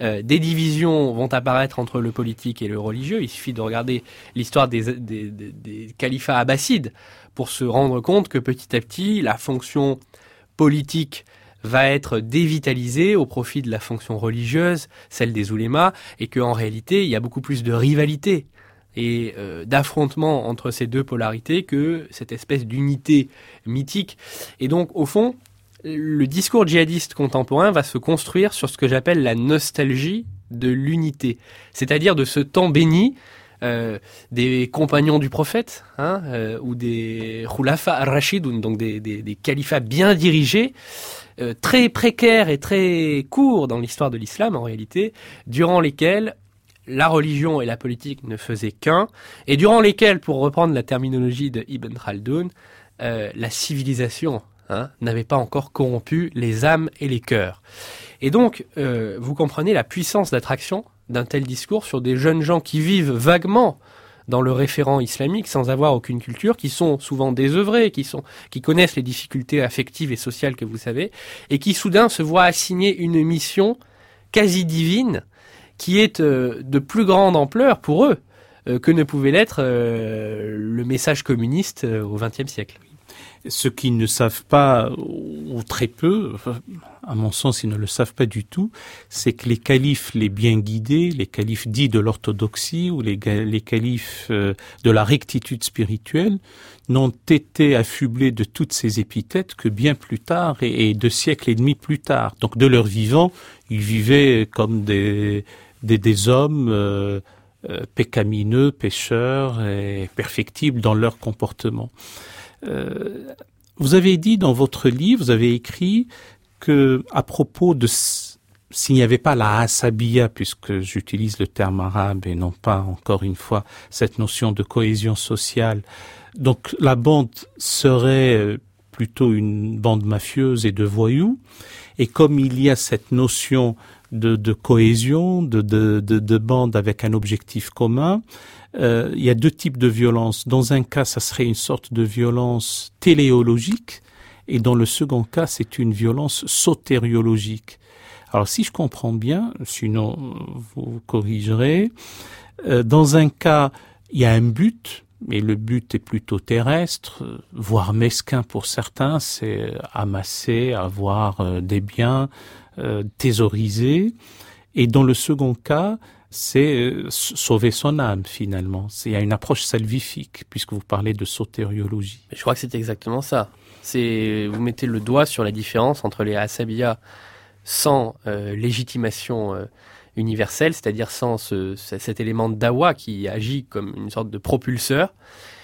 euh, des divisions vont apparaître entre le politique et le religieux. Il suffit de regarder l'histoire des, des, des, des califats abbassides pour se rendre compte que petit à petit, la fonction politique va être dévitalisée au profit de la fonction religieuse, celle des oulémas, et qu'en réalité, il y a beaucoup plus de rivalité et euh, d'affrontement entre ces deux polarités que cette espèce d'unité mythique. Et donc, au fond, le discours djihadiste contemporain va se construire sur ce que j'appelle la nostalgie de l'unité, c'est-à-dire de ce temps béni euh, des compagnons du prophète, hein, euh, ou des khulafa ar-rashidoun, donc des, des, des califats bien dirigés, euh, très précaires et très courts dans l'histoire de l'islam en réalité, durant lesquels la religion et la politique ne faisaient qu'un, et durant lesquels, pour reprendre la terminologie de Ibn Khaldoun, euh, la civilisation hein, n'avait pas encore corrompu les âmes et les cœurs. Et donc, euh, vous comprenez la puissance d'attraction d'un tel discours sur des jeunes gens qui vivent vaguement dans le référent islamique sans avoir aucune culture, qui sont souvent désœuvrés, qui sont, qui connaissent les difficultés affectives et sociales que vous savez, et qui soudain se voient assigner une mission quasi divine qui est euh, de plus grande ampleur pour eux euh, que ne pouvait l'être euh, le message communiste euh, au vingtième siècle. Ce qu'ils ne savent pas, ou très peu, à mon sens ils ne le savent pas du tout, c'est que les califes les bien guidés, les califes dits de l'orthodoxie ou les, les califes euh, de la rectitude spirituelle n'ont été affublés de toutes ces épithètes que bien plus tard et, et deux siècles et demi plus tard. Donc de leur vivant, ils vivaient comme des, des, des hommes euh, euh, pécamineux, pécheurs et perfectibles dans leur comportement. Euh, vous avez dit dans votre livre, vous avez écrit que à propos de s'il n'y avait pas la asabiyya, puisque j'utilise le terme arabe et non pas encore une fois cette notion de cohésion sociale, donc la bande serait plutôt une bande mafieuse et de voyous, et comme il y a cette notion de, de cohésion, de, de, de, de bande avec un objectif commun, Euh, il y a deux types de violence. Dans un cas, ça serait une sorte de violence téléologique, et dans le second cas, c'est une violence sotériologique. Alors, si je comprends bien, sinon vous corrigerez, euh, dans un cas, il y a un but, mais le but est plutôt terrestre, voire mesquin pour certains, c'est amasser, avoir euh, des biens, euh, thésauriser. Et dans le second cas, c'est sauver son âme, finalement. C'est, il y a une approche salvifique, puisque vous parlez de sotériologie. Je crois que c'est exactement ça. C'est, vous mettez le doigt sur la différence entre les asabiyas sans euh, légitimation euh, universelle, c'est-à-dire sans ce, cet élément de dawa qui agit comme une sorte de propulseur,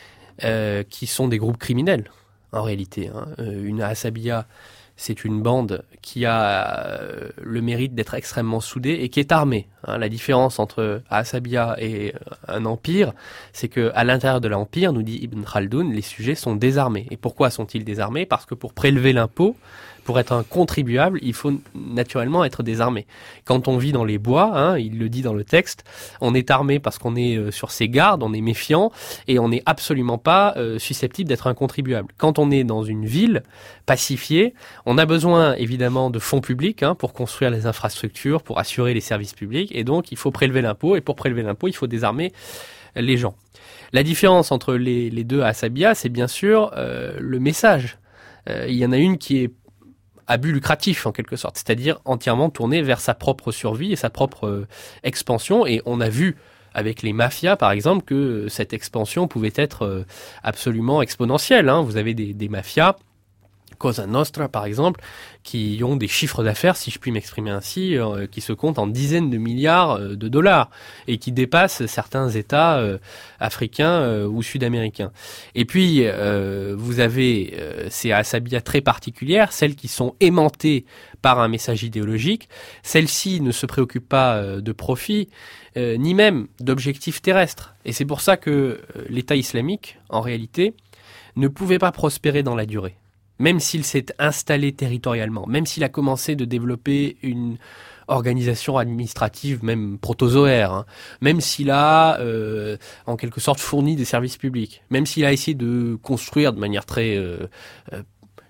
euh, qui sont des groupes criminels, en réalité. Hein. Une asabiyya, c'est une bande qui a euh, le mérite d'être extrêmement soudée et qui est armée. Hein. La différence entre Asabiyya et un empire, c'est que à l'intérieur de l'empire, nous dit Ibn Khaldoun, les sujets sont désarmés. Et pourquoi sont-ils désarmés ? Parce que pour prélever l'impôt, pour être un contribuable, il faut naturellement être désarmé. Quand on vit dans les bois, hein, il le dit dans le texte, on est armé parce qu'on est euh, sur ses gardes, on est méfiant et on n'est absolument pas euh, susceptible d'être un contribuable. Quand on est dans une ville pacifiée, on a besoin évidemment de fonds publics hein, pour construire les infrastructures, pour assurer les services publics, et donc il faut prélever l'impôt, et pour prélever l'impôt, il faut désarmer les gens. La différence entre les, les deux Asabiyya, c'est bien sûr euh, le message. Euh, il y en a une qui est à but lucratif en quelque sorte, c'est-à-dire entièrement tourné vers sa propre survie et sa propre euh, expansion, et on a vu avec les mafias par exemple que cette expansion pouvait être euh, absolument exponentielle. Hein. Vous avez des, des mafias, Cosa Nostra par exemple, qui ont des chiffres d'affaires, si je puis m'exprimer ainsi, euh, qui se comptent en dizaines de milliards euh, de dollars et qui dépassent certains États euh, africains euh, ou sud-américains. Et puis, euh, vous avez euh, ces Asabiyya très particulières, celles qui sont aimantées par un message idéologique. Celles-ci ne se préoccupent pas euh, de profit, euh, ni même d'objectifs terrestres. Et c'est pour ça que euh, l'État islamique, en réalité, ne pouvait pas prospérer dans la durée. Même s'il s'est installé territorialement, même s'il a commencé de développer une organisation administrative même protozoaire, hein, même s'il a euh, en quelque sorte fourni des services publics, même s'il a essayé de construire de manière très, euh, euh,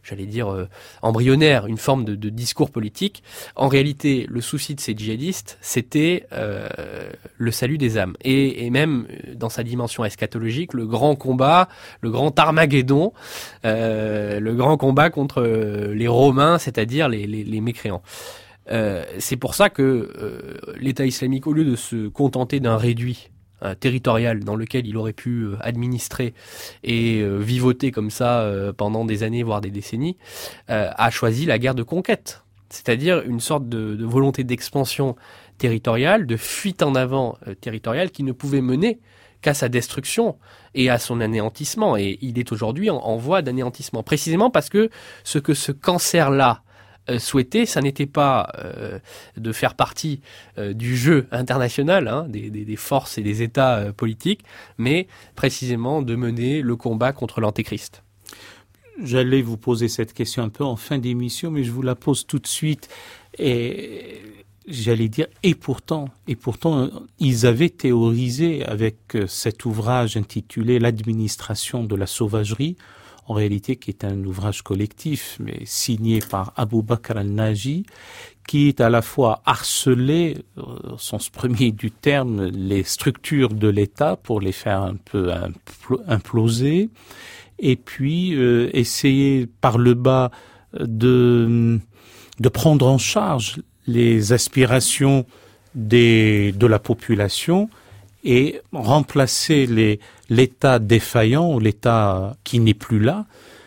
j'allais dire, euh, embryonnaire, une forme de, de discours politique. En réalité, le souci de ces djihadistes, c'était euh, le salut des âmes. Et, et même, dans sa dimension eschatologique, le grand combat, le grand Armageddon, euh, le grand combat contre les Romains, c'est-à-dire les, les, les mécréants. Euh, c'est pour ça que euh, l'État islamique, au lieu de se contenter d'un réduit euh, territorial dans lequel il aurait pu euh, administrer et euh, vivoter comme ça euh, pendant des années, voire des décennies, euh, a choisi la guerre de conquête. C'est-à-dire une sorte de, de volonté d'expansion territoriale, de fuite en avant euh, territoriale qui ne pouvait mener qu'à sa destruction et à son anéantissement. Et il est aujourd'hui en, en voie d'anéantissement. Précisément parce que ce que ce cancer-là euh, souhaitait, ça n'était pas euh, de faire partie euh, du jeu international, hein, des, des, des forces et des États euh, politiques, mais précisément de mener le combat contre l'Antéchrist. J'allais vous poser cette question un peu en fin d'émission, mais je vous la pose tout de suite. Et j'allais dire, et pourtant, et pourtant, ils avaient théorisé avec cet ouvrage intitulé « L'administration de la sauvagerie », en réalité qui est un ouvrage collectif, mais signé par Abou Bakr al-Naji, qui est à la fois harcelé, au sens premier du terme, les structures de l'État pour les faire un peu imploser, et puis euh, essayer par le bas de, de prendre en charge les aspirations des, de la population et remplacer les, l'État défaillant ou l'État qui n'est plus là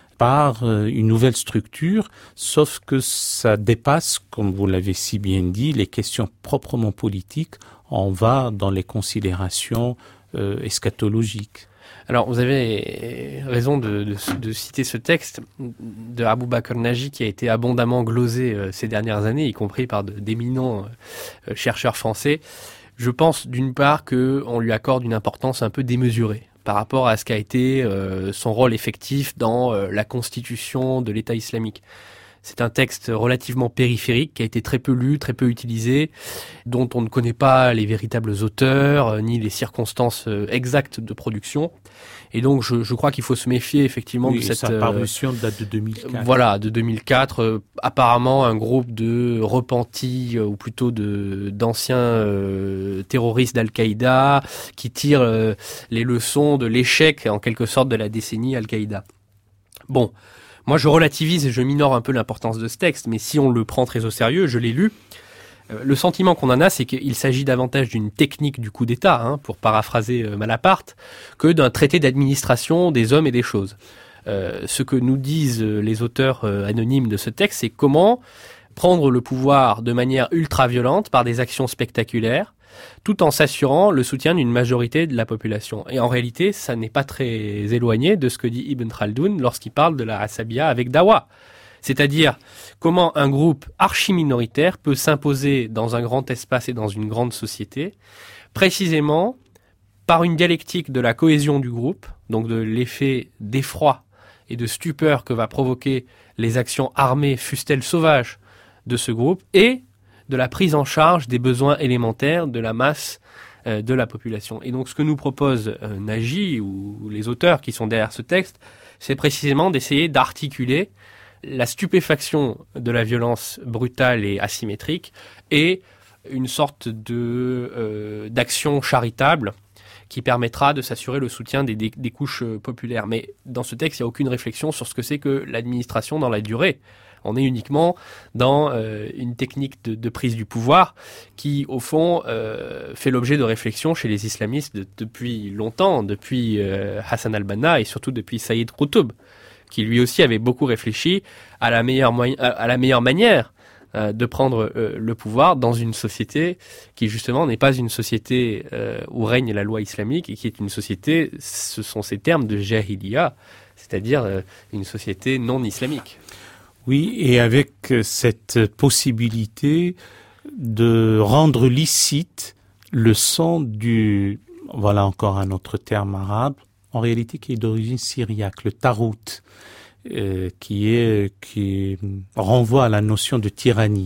par une nouvelle structure, sauf que ça dépasse, comme vous l'avez si bien dit, les questions proprement politiques. On va dans les considérations euh, eschatologiques. Alors, vous avez raison de, de, de citer ce texte de Abou Bakr Naji qui a été abondamment glosé euh, ces dernières années, y compris par de, d'éminents euh, chercheurs français. Je pense d'une part qu'on lui accorde une importance un peu démesurée par rapport à ce qu'a été euh, son rôle effectif dans euh, la constitution de l'État islamique. C'est un texte relativement périphérique qui a été très peu lu, très peu utilisé, dont on ne connaît pas les véritables auteurs, euh, ni les circonstances euh, exactes de production. Et donc, je, je crois qu'il faut se méfier effectivement oui, de cette... sa parution date de deux mille quatre. Euh, voilà, de deux mille quatre. Euh, apparemment, un groupe de repentis, euh, ou plutôt de d'anciens euh, terroristes d'Al-Qaïda, qui tirent euh, les leçons de l'échec, en quelque sorte, de la décennie Al-Qaïda. Bon, moi je relativise et je minore un peu l'importance de ce texte, mais si on le prend très au sérieux, je l'ai lu, le sentiment qu'on en a, c'est qu'il s'agit davantage d'une technique du coup d'État, hein, pour paraphraser Malaparte, que d'un traité d'administration des hommes et des choses. Euh, ce que nous disent les auteurs euh, anonymes de ce texte, c'est comment prendre le pouvoir de manière ultra-violente par des actions spectaculaires, tout en s'assurant le soutien d'une majorité de la population. Et en réalité, ça n'est pas très éloigné de ce que dit Ibn Khaldoun lorsqu'il parle de la Asabia avec Dawa. C'est-à-dire comment un groupe archi-minoritaire peut s'imposer dans un grand espace et dans une grande société, précisément par une dialectique de la cohésion du groupe, donc de l'effet d'effroi et de stupeur que va provoquer les actions armées, fussent-elles sauvages, de ce groupe, et de la prise en charge des besoins élémentaires de la masse euh, de la population. Et donc ce que nous propose euh, Naji ou les auteurs qui sont derrière ce texte, c'est précisément d'essayer d'articuler la stupéfaction de la violence brutale et asymétrique et une sorte de euh, d'action charitable qui permettra de s'assurer le soutien des, des, des couches populaires. Mais dans ce texte, il n'y a aucune réflexion sur ce que c'est que l'administration dans la durée. On est uniquement dans euh, une technique de, de prise du pouvoir qui, au fond, euh, fait l'objet de réflexions chez les islamistes de, depuis longtemps, depuis euh, Hassan al-Banna et surtout depuis Saïd Qutb, qui lui aussi avait beaucoup réfléchi à la meilleure, moyen, à la meilleure manière euh, de prendre euh, le pouvoir dans une société qui justement n'est pas une société euh, où règne la loi islamique et qui est une société, ce sont ces termes de jahiliya, c'est-à-dire euh, une société non islamique. Oui, et avec cette possibilité de rendre licite le sang du, voilà encore un autre terme arabe, en réalité qui est d'origine syriaque, le tarout, euh, qui est qui renvoie à la notion de tyrannie.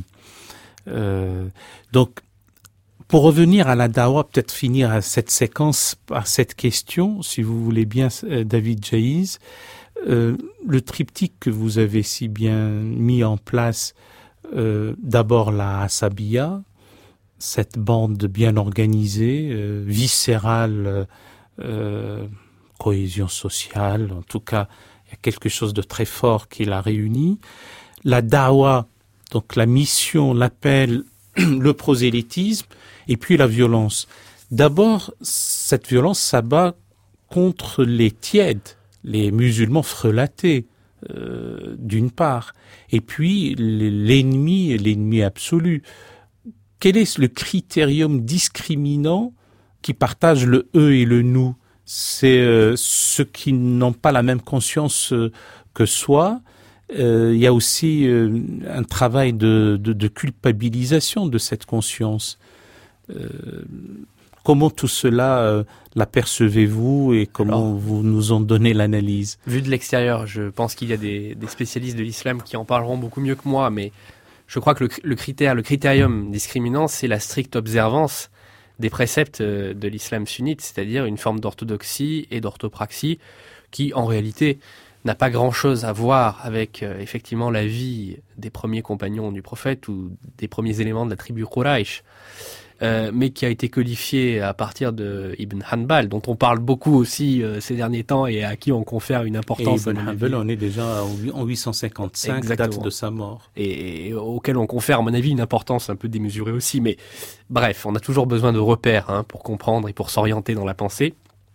Euh, donc, pour revenir à la dawa, peut-être finir à cette séquence par cette question, si vous voulez bien, David Jaiz. Euh, le triptyque que vous avez si bien mis en place, euh, d'abord la Asabia, cette bande bien organisée, euh, viscérale, euh, cohésion sociale, en tout cas, il y a quelque chose de très fort qui la réunit. La Dawa, donc la mission, l'appel, le prosélytisme, et puis la violence. D'abord, cette violence s'abat contre les tièdes, les musulmans frelatés, euh, d'une part, et puis l'ennemi, l'ennemi absolu. Quel est le critérium discriminant qui partage le eux et le nous? C'est euh, ceux qui n'ont pas la même conscience euh, que soi. Euh, il y a aussi euh, un travail de, de, de culpabilisation de cette conscience. Euh, comment tout cela euh, l'apercevez-vous et comment Alors, vous nous en donnez l'analyse? Vu de l'extérieur, je pense qu'il y a des, des spécialistes de l'islam qui en parleront beaucoup mieux que moi, mais je crois que le, le critère, le critérium discriminant, c'est la stricte observance des préceptes de l'islam sunnite, c'est-à-dire une forme d'orthodoxie et d'orthopraxie qui, en réalité, n'a pas grand-chose à voir avec euh, effectivement la vie des premiers compagnons du prophète ou des premiers éléments de la tribu Quraysh, euh, mais qui a été codifié à partir de Ibn Hanbal, dont on parle beaucoup aussi euh, ces derniers temps et à qui on confère une importance. Et Ibn Hanbal, on est déjà en huit cent cinquante-cinq, Exactement. Date de sa mort. Et, et auquel on confère, à mon avis, une importance un peu démesurée aussi. Mais bref, on a toujours besoin de repères hein, pour comprendre et pour s'orienter dans la pensée.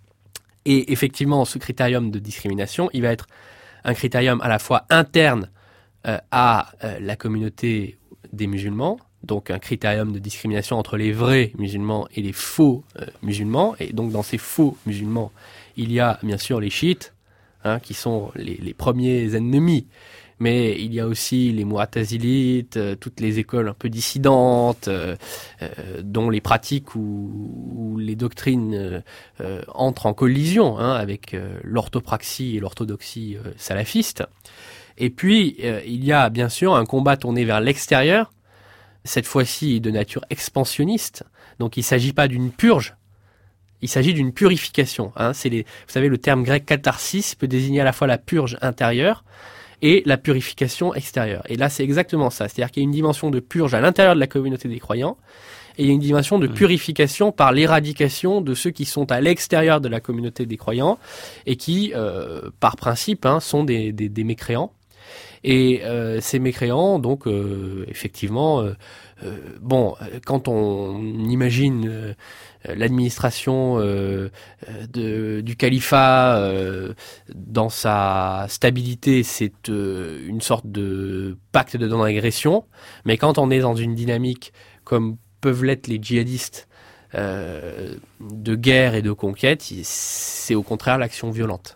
Et effectivement, ce critérium de discrimination, il va être un critérium à la fois interne euh, à euh, la communauté des musulmans, donc un critérium de discrimination entre les vrais musulmans et les faux euh, musulmans. Et donc dans ces faux musulmans, il y a bien sûr les chiites, hein, qui sont les, les premiers ennemis. Mais il y a aussi les mu'tazilites, euh, toutes les écoles un peu dissidentes, euh, euh, dont les pratiques ou, ou les doctrines euh, euh, entrent en collision hein, avec euh, l'orthopraxie et l'orthodoxie euh, salafiste. Et puis, euh, il y a bien sûr un combat tourné vers l'extérieur, cette fois-ci de nature expansionniste. Donc il ne s'agit pas d'une purge, il s'agit d'une purification. Hein. C'est les, vous savez, le terme grec catharsis peut désigner à la fois la purge intérieure et la purification extérieure. Et là, c'est exactement ça. C'est-à-dire qu'il y a une dimension de purge à l'intérieur de la communauté des croyants, et il y a une dimension de purification par l'éradication de ceux qui sont à l'extérieur de la communauté des croyants, et qui, euh, par principe, hein, sont des, des, des mécréants. Et euh, ces mécréants, donc, euh, effectivement, euh, euh, bon, quand on imagine euh, l'administration euh, de, du califat euh, dans sa stabilité, c'est euh, une sorte de pacte de non-agression. Mais quand on est dans une dynamique comme peuvent l'être les djihadistes euh, de guerre et de conquête, c'est au contraire l'action violente.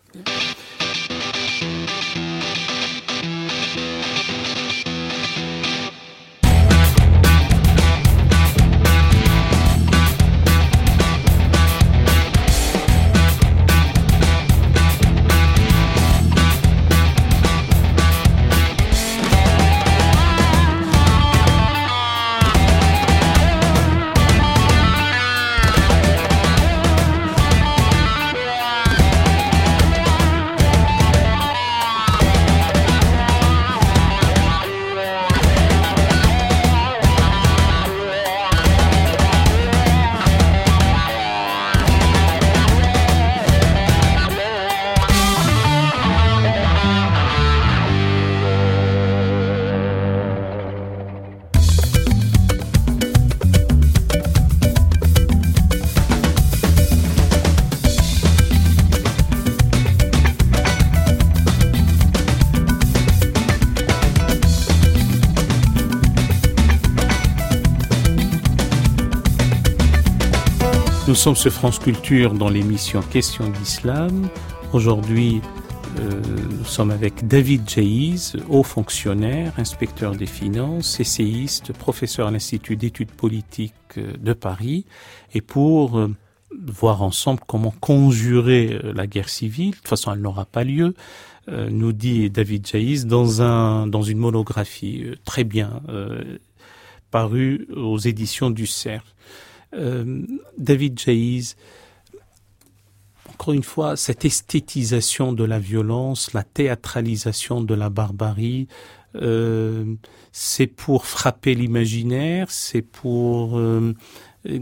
Nous sommes sur France Culture dans l'émission Questions d'Islam. Aujourd'hui, euh, nous sommes avec David Jaïs, haut fonctionnaire, inspecteur des finances, essayiste, professeur à l'Institut d'études politiques de Paris, et pour euh, voir ensemble comment conjurer la guerre civile. De toute façon, elle n'aura pas lieu, euh, nous dit David Jaïs dans un dans une monographie euh, très bien euh, parue aux éditions du Cerf. Euh, David Jaïs, encore une fois, cette esthétisation de la violence, la théâtralisation de la barbarie, euh, c'est pour frapper l'imaginaire, c'est pour euh, euh,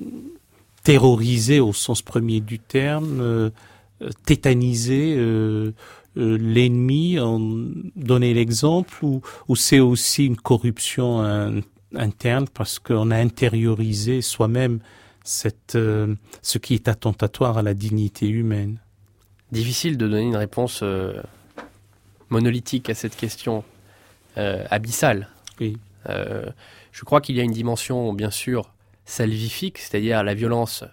terroriser au sens premier du terme, euh, tétaniser euh, euh, l'ennemi, en donner l'exemple, ou, ou c'est aussi une corruption un, interne parce qu'on a intériorisé soi-même cette, euh, ce qui est attentatoire à la dignité humaine. Difficile de donner une réponse euh, monolithique à cette question euh, abyssale. Oui. Euh, je crois qu'il y a une dimension, bien sûr, salvifique, c'est-à-dire la violence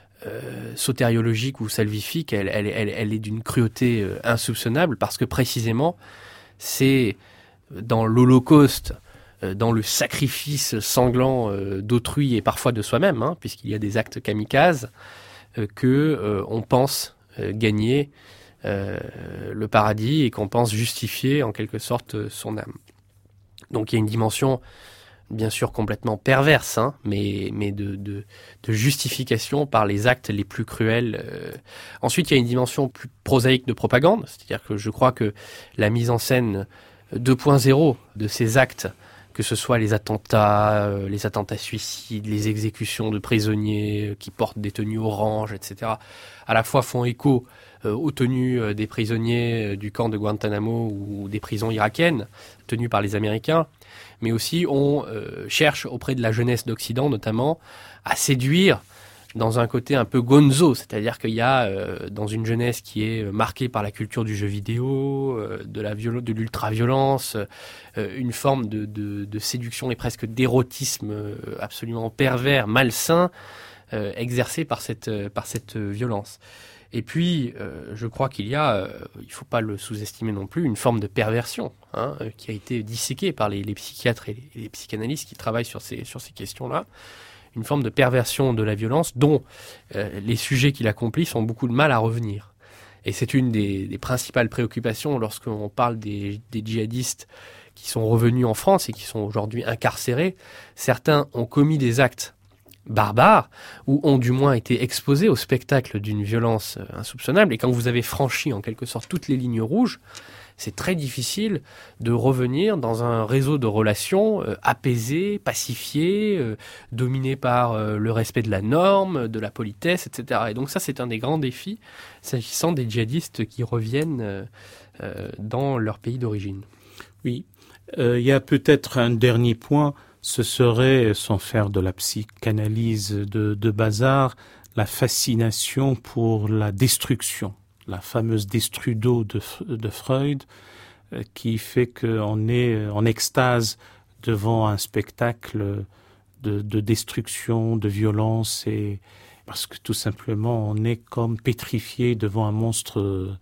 euh, sotériologique ou salvifique, elle, elle, elle, elle est d'une cruauté euh, insoupçonnable parce que précisément, c'est dans l'Holocauste, euh, dans le sacrifice sanglant euh, d'autrui et parfois de soi-même, hein, puisqu'il y a des actes kamikazes, euh, que euh, on pense euh, gagner euh, le paradis et qu'on pense justifier en quelque sorte son âme. Donc il y a une dimension bien sûr complètement perverse, hein, mais, mais de, de, de justification par les actes les plus cruels. Euh. Ensuite, il y a une dimension plus prosaïque de propagande, c'est-à-dire que je crois que la mise en scène deux point zéro de ces actes, que ce soit les attentats, euh, les attentats suicides, les exécutions de prisonniers euh, qui portent des tenues oranges, et cetera, à la fois font écho euh, aux tenues euh, des prisonniers euh, du camp de Guantanamo ou des prisons irakiennes, tenues par les Américains, mais aussi on euh, cherche auprès de la jeunesse d'Occident notamment à séduire dans un côté un peu gonzo, c'est-à-dire qu'il y a euh, dans une jeunesse qui est marquée par la culture du jeu vidéo, euh, de la viol- de l'ultra-violence, euh, une forme de, de, de séduction et presque d'érotisme euh, absolument pervers, malsain, euh, exercé par cette, euh, par cette euh, violence. Et puis, euh, je crois qu'il y a, euh, il ne faut pas le sous-estimer non plus, une forme de perversion hein, euh, qui a été disséquée par les, les psychiatres et les, les psychanalystes qui travaillent sur ces, sur ces questions-là. Une forme de perversion de la violence dont euh, les sujets qui l'accomplissent ont beaucoup de mal à revenir. Et c'est une des, des principales préoccupations lorsqu'on parle des, des djihadistes qui sont revenus en France et qui sont aujourd'hui incarcérés. Certains ont commis des actes barbares ou ont du moins été exposés au spectacle d'une violence insoupçonnable. Et quand vous avez franchi en quelque sorte toutes les lignes rouges, c'est très difficile de revenir dans un réseau de relations euh, apaisé, pacifié, euh, dominé par euh, le respect de la norme, de la politesse, et cetera. Et donc ça, c'est un des grands défis s'agissant des djihadistes qui reviennent euh, euh, dans leur pays d'origine. Oui, euh, il y a peut-être un dernier point, ce serait, sans faire de la psychanalyse de, de bazar, la fascination pour la destruction. La fameuse destrudo de, de Freud, euh, qui fait qu'on est en extase devant un spectacle de, de destruction, de violence, et parce que tout simplement on est comme pétrifié devant un monstre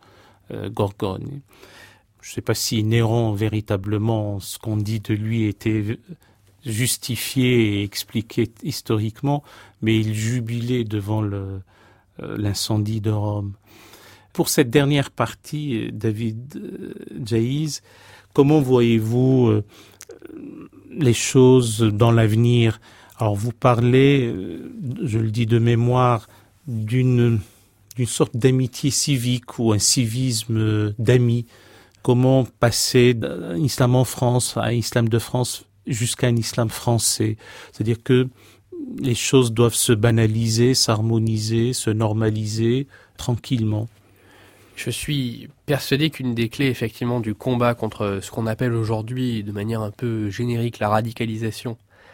euh, gorgone. Je ne sais pas si Néron véritablement ce qu'on dit de lui était justifié et expliqué historiquement, mais il jubilait devant le, euh, l'incendie de Rome. Pour cette dernière partie, David Djaïz, comment voyez-vous euh, les choses dans l'avenir? Alors vous parlez, je le dis de mémoire, d'une, d'une sorte d'amitié civique ou un civisme d'amis. Comment passer d'un islam en France à un islam de France jusqu'à un islam français? C'est-à-dire que les choses doivent se banaliser, s'harmoniser, se normaliser tranquillement. Je suis persuadé qu'une des clés, effectivement, du combat contre ce qu'on appelle aujourd'hui, de manière un peu générique, la radicalisation,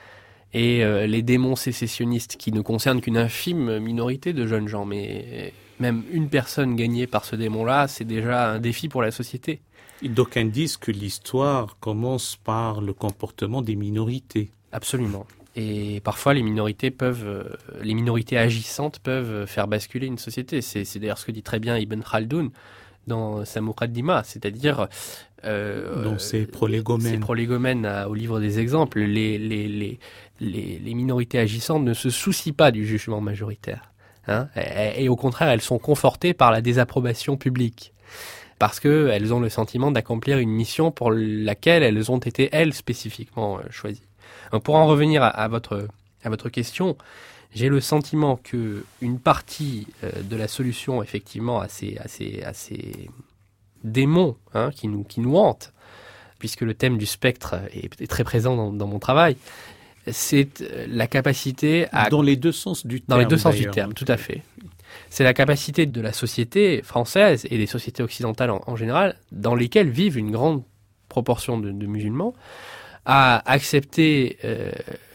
et euh, les démons sécessionnistes qui ne concernent qu'une infime minorité de jeunes gens, mais même une personne gagnée par ce démon-là, c'est déjà un défi pour la société. Et d'aucuns disent que l'histoire commence par le comportement des minorités. Absolument. Et parfois, les minorités peuvent, euh, les minorités agissantes peuvent faire basculer une société. C'est, c'est d'ailleurs ce que dit très bien Ibn Khaldoun dans sa Muqaddima, c'est-à-dire euh, donc c'est prolégomène. C'est prolégomène à, au livre des exemples. Les, les, les, les, les minorités agissantes ne se soucient pas du jugement majoritaire, hein, et, et au contraire, elles sont confortées par la désapprobation publique. Parce qu'elles ont le sentiment d'accomplir une mission pour laquelle elles ont été, elles, spécifiquement euh, choisies. Donc pour en revenir à, à, votre, à votre question, j'ai le sentiment que une partie euh, de la solution, effectivement, à ces, à ces, à ces démons hein, qui, nous, qui nous hantent, puisque le thème du spectre est, est très présent dans, dans mon travail, c'est la capacité à... Dans les deux sens du terme. Dans les deux sens d'ailleurs. du terme, tout à fait. C'est la capacité de la société française et des sociétés occidentales en, en général, dans lesquelles vivent une grande proportion de, de musulmans, à accepter euh,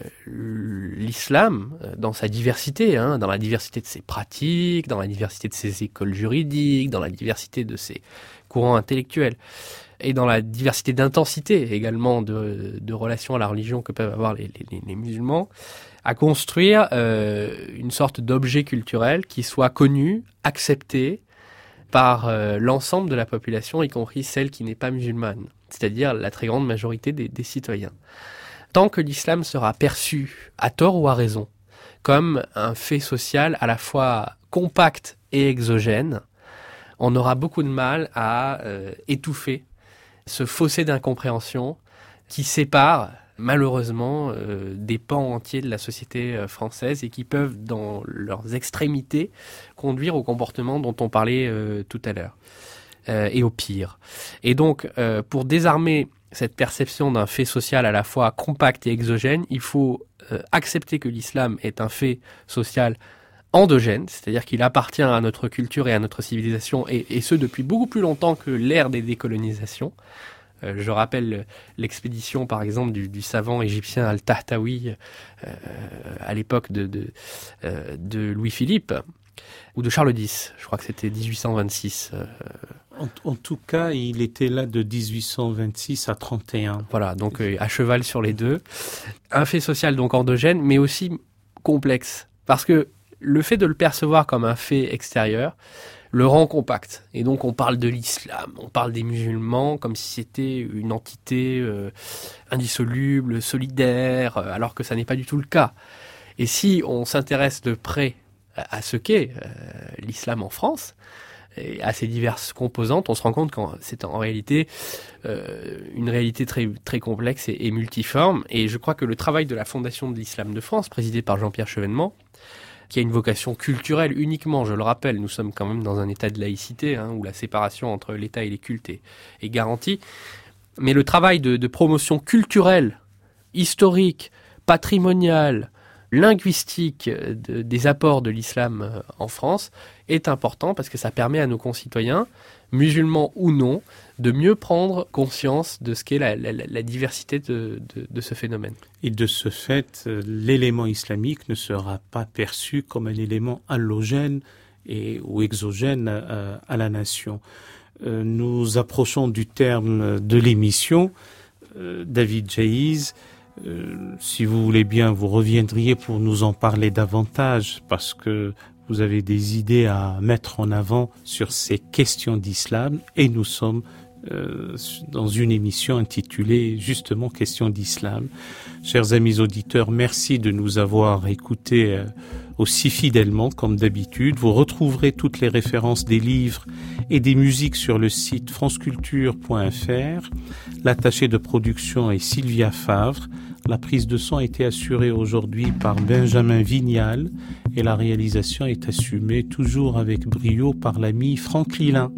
l'islam dans sa diversité, hein, dans la diversité de ses pratiques, dans la diversité de ses écoles juridiques, dans la diversité de ses courants intellectuels, et dans la diversité d'intensité également de, de relations à la religion que peuvent avoir les, les, les musulmans, à construire euh, une sorte d'objet culturel qui soit connu, accepté par euh, l'ensemble de la population, y compris celle qui n'est pas musulmane, c'est-à-dire la très grande majorité des, des citoyens. Tant que l'islam sera perçu, à tort ou à raison, comme un fait social à la fois compact et exogène, on aura beaucoup de mal à euh, étouffer ce fossé d'incompréhension qui sépare malheureusement euh, des pans entiers de la société euh, française et qui peuvent, dans leurs extrémités, conduire au comportement dont on parlait euh, tout à l'heure, euh, et au pire. Et donc, euh, pour désarmer cette perception d'un fait social à la fois compact et exogène, il faut euh, accepter que l'islam est un fait social endogène, c'est-à-dire qu'il appartient à notre culture et à notre civilisation, et, et ce depuis beaucoup plus longtemps que l'ère des décolonisations. Euh, je rappelle l'expédition, par exemple, du, du savant égyptien Al-Tahtawi euh, à l'époque de, de, euh, de Louis-Philippe, ou de Charles X, je crois que c'était dix-huit cent vingt-six. Euh, En, en tout cas, il était là de dix-huit cent vingt-six à trente et un. Voilà, donc euh, à cheval sur les deux. Un fait social donc endogène, mais aussi complexe. Parce que le fait de le percevoir comme un fait extérieur le rend compact. Et donc on parle de l'islam, on parle des musulmans comme si c'était une entité euh, indissoluble, solidaire, euh, alors que ça n'est pas du tout le cas. Et si on s'intéresse de près à, à ce qu'est euh, l'islam en France, et à ses diverses composantes, on se rend compte que c'est en réalité euh, une réalité très, très complexe et, et multiforme. Et je crois que le travail de la Fondation de l'Islam de France, présidée par Jean-Pierre Chevènement, qui a une vocation culturelle uniquement, je le rappelle, nous sommes quand même dans un état de laïcité, hein, où la séparation entre l'État et les cultes est, est garantie, mais le travail de, de promotion culturelle, historique, patrimoniale, linguistique de, des apports de l'islam en France est important parce que ça permet à nos concitoyens, musulmans ou non, de mieux prendre conscience de ce qu'est la, la, la diversité de, de, de ce phénomène. Et de ce fait, l'élément islamique ne sera pas perçu comme un élément allogène et, ou exogène à, à la nation. Euh, nous approchons du terme de l'émission. Euh, David Jaïz, Euh, si vous voulez bien, vous reviendriez pour nous en parler davantage parce que vous avez des idées à mettre en avant sur ces questions d'islam et nous sommes euh, dans une émission intitulée justement Questions d'islam. Chers amis auditeurs, merci de nous avoir écoutés euh, aussi fidèlement comme d'habitude. Vous retrouverez toutes les références des livres et des musiques sur le site franceculture point f r. L'attachée de production est Sylvia Favre. La prise de son a été assurée aujourd'hui par Benjamin Vignal et la réalisation est assumée toujours avec brio par l'ami Franck Lilin.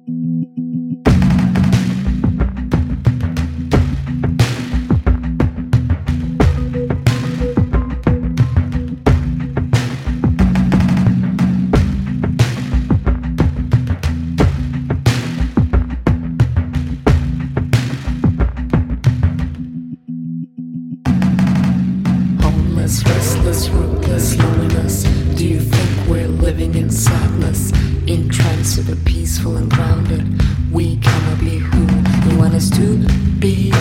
Restless, rootless loneliness. Do you think we're living in sadness? Entranced to the peaceful and grounded. We cannot be who you want us to be.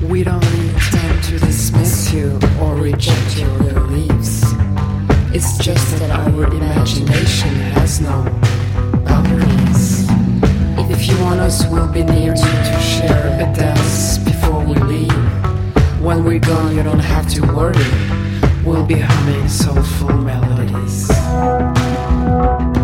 We don't intend to dismiss you or reject your beliefs. It's just that our imagination has no boundaries. If you want us, we'll be near you to share a dance before we leave. When we're gone, you don't have to worry. We'll be humming soulful melodies.